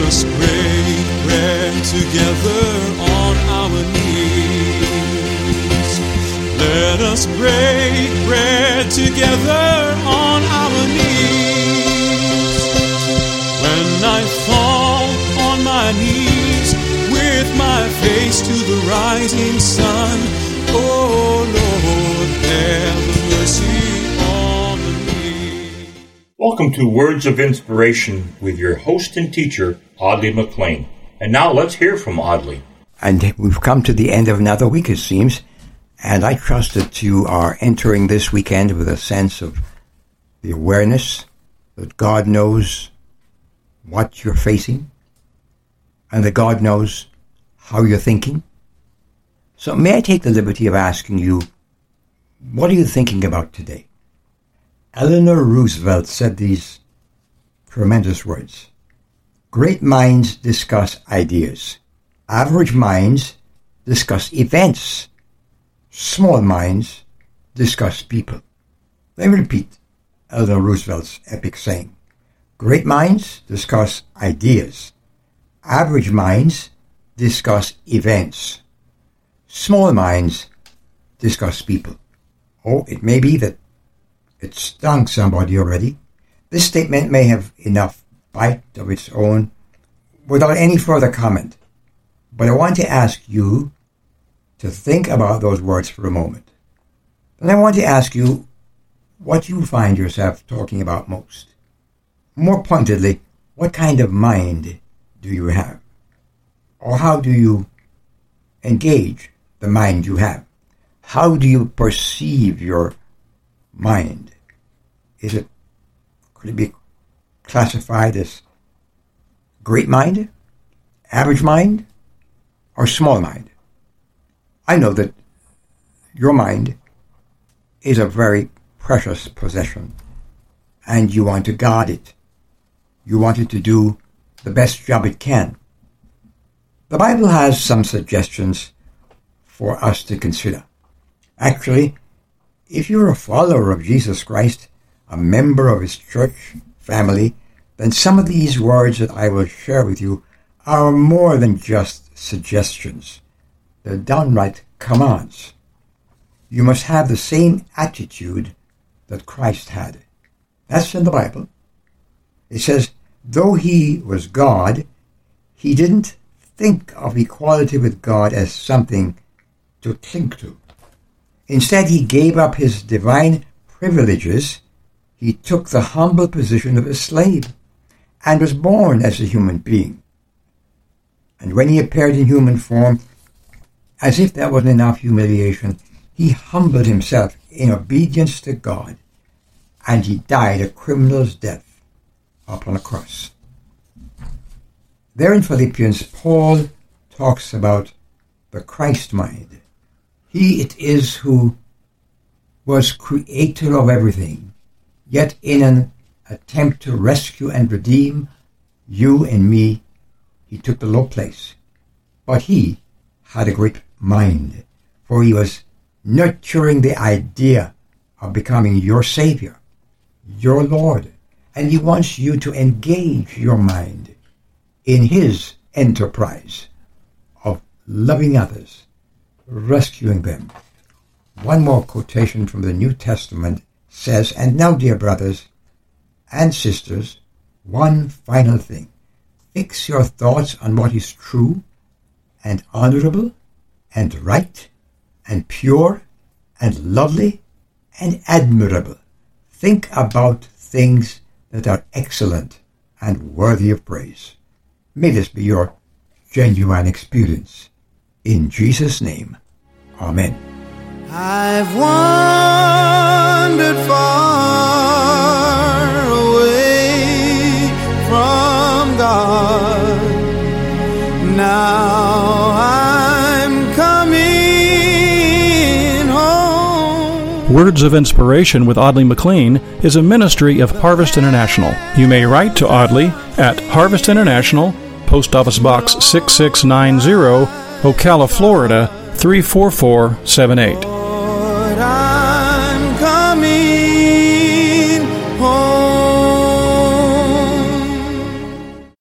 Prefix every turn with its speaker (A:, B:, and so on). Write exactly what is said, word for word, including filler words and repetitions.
A: us break bread together on our knees. Let us break bread together on our knees. When I fall on my knees with my face to the rising sun, oh Lord, have mercy on me.
B: Welcome to Words of Inspiration with your host and teacher, Audley McLean. And now let's hear from Audley.
C: And we've come to the end of another week, it seems. And I trust that you are entering this weekend with a sense of the awareness that God knows what you're facing and that God knows how you're thinking. So may I take the liberty of asking you, what are you thinking about today? Eleanor Roosevelt said these tremendous words. Great minds discuss ideas. Average minds discuss events. Small minds discuss people. Let me repeat Eleanor Roosevelt's epic saying. Great minds discuss ideas. Average minds discuss events. Small minds discuss people. Oh, it may be that it stung somebody already. This statement may have enough bite of its own without any further comment. But I want to ask you to think about those words for a moment. And I want to ask you what you find yourself talking about most. More pointedly, what kind of mind do you have? Or how do you engage the mind you have? How do you perceive your mind? Is it, could it be classified as great mind, average mind, or small mind? I know that your mind is a very precious possession, and you want to guard it. You want it to do the best job it can. The Bible has some suggestions for us to consider. Actually, if you're a follower of Jesus Christ, a member of his church family, then some of these words that I will share with you are more than just suggestions. They're downright commands. You must have the same attitude that Christ had. That's in the Bible. It says, though he was God, he didn't think of equality with God as something to cling to. Instead, he gave up his divine privileges. He took the humble position of a slave and was born as a human being. And when he appeared in human form, as if that wasn't enough humiliation, he humbled himself in obedience to God, and he died a criminal's death upon a cross. There in Philippians, Paul talks about the Christ mind. He it is who was creator of everything, yet in an attempt to rescue and redeem you and me, he took the low place. But he had a great mind, for he was nurturing the idea of becoming your Savior, your Lord, and he wants you to engage your mind in his enterprise of loving others, rescuing them. One more quotation from the New Testament says, and now, dear brothers and sisters, one final thing. Fix your thoughts on what is true and honorable and right and pure and lovely and admirable. Think about things that are excellent and worthy of praise. May this be your genuine experience. In Jesus' name, Amen.
D: I've wandered far away from God. Now I'm coming home.
E: Words of Inspiration with Audley McLean is a ministry of Harvest International. You may write to Audley at Harvest International, Post Office Box six six nine zero, Ocala, Florida three four four seven eight.